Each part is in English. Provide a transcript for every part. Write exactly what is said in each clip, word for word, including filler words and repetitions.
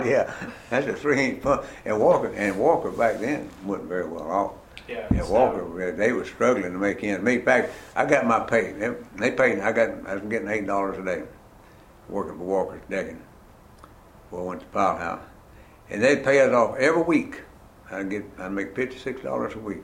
Yeah, that's a three-inch pump. And Walker, and Walker back then wasn't very well off. Yeah. And Walker, they were struggling to make ends meet. In fact, I got my pay. They, they paid. I got. I was getting eight dollars a day, working for Walker's decking. Well, I went to the Pile House, and they'd pay us off every week. I'd get. I'd make fifty-six dollars a week,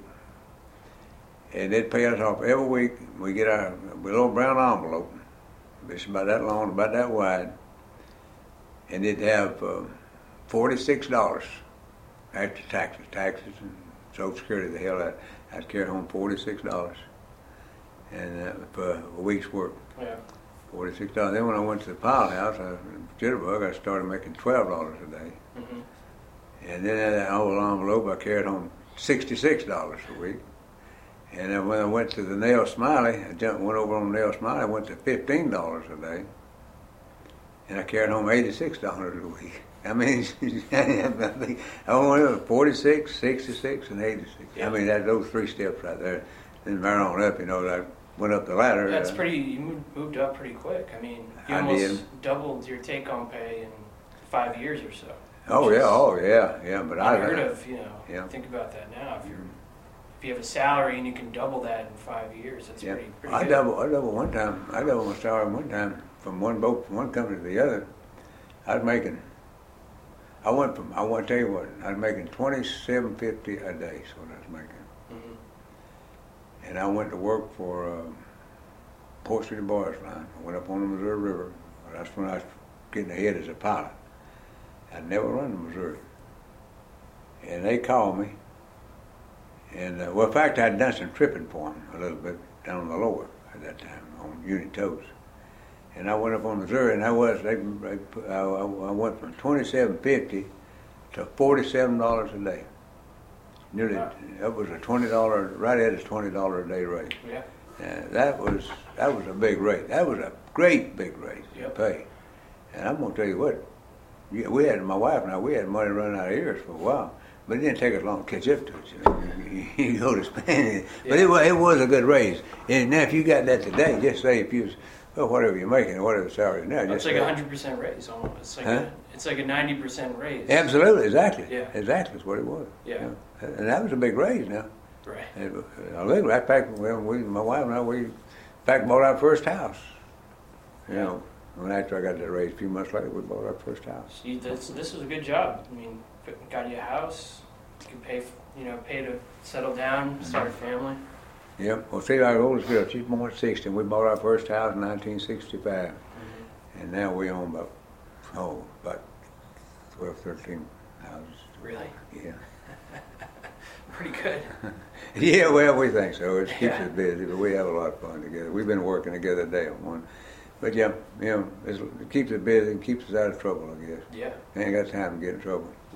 and they'd pay us off every week. We get our a little brown envelope. It's about that long, about that wide, and it'd have uh, forty-six dollars after taxes, taxes and Social Security. The hell, I, I'd carry home forty-six dollars, and uh, for a week's work. Yeah. Forty-six dollars. Then when I went to the Pile House, I, in Jitterbug, I started making twelve dollars a day, Mm-hmm. and then in that whole envelope, I carried home sixty-six dollars a week. And then when I went to the Nail Smiley, I jumped, went over on Nail Smiley, I went to fifteen dollars a day. And I carried home eighty-six dollars a week. I mean, I went forty-six, sixty-six, and eighty-six. Yeah. I mean, that those three steps right there. Then right on up, you know, I went up the ladder. That's uh, pretty, you moved, moved up pretty quick. I mean, you I almost did. doubled your take-home pay in five years or so. Oh, which yeah, is oh, yeah, yeah. But I unheard of, you know, Yeah. think about that now. If you're If you have a salary and you can double that in five years, that's Yeah. pretty, pretty I good. double, I double one time. I doubled my salary one time from one boat from one company to the other. I was making. I went from. I want to tell you what. I was making twenty-seven fifty a day. Is what I was making. Mm-hmm. And I went to work for uh, Port City Boys Line. I went up on the Missouri River. That's when I was getting ahead as a pilot. I'd never run the Missouri. And they called me. And, uh, well, in fact, I'd done some tripping for them a little bit down on the lower at that time on unit tows. And I went up on Missouri, and I was, they, they I, I went from twenty-seven fifty to forty-seven dollars a day. Nearly, Wow. that was a twenty dollars, right at a twenty dollars a day rate. Yeah. And that was, that was a big rate. That was a great big rate Yep. to pay. And I'm going to tell you what, we had, my wife and I, we had money running out of ears for a while. But it didn't take us long to catch up to it. You know, you, you go to spend it. But Yeah. it was, it was a good raise. And now if you got that today, just say if you was, well, whatever you're making, whatever the salary is now. It's just like say, a hundred percent raise almost. It's like Huh? a, it's like a ninety percent raise. Absolutely, exactly. Yeah. Exactly, that's what it was. Yeah. You know. And that was a big raise now. Right. And, uh, literally, I packed, well, we, my wife and I, we packed bought our first house. You know, when after I got that raise, a few months later, we bought our first house. See, this this was a good job. I mean, got you a house. You can pay, you know, pay to settle down, start a family. Yep. Well, see, our oldest girl, she's born at sixty, and we bought our first house in nineteen sixty-five. Mm-hmm. And now we own about, oh, about twelve, thirteen houses. Really? Yeah. Pretty good. Yeah, well, we think so. It keeps Yeah. us busy, but we have a lot of fun together. We've been working together today on one. But yeah, you know, it's, it keeps us busy and keeps us out of trouble, I guess. Yeah. Ain't got time to get in trouble.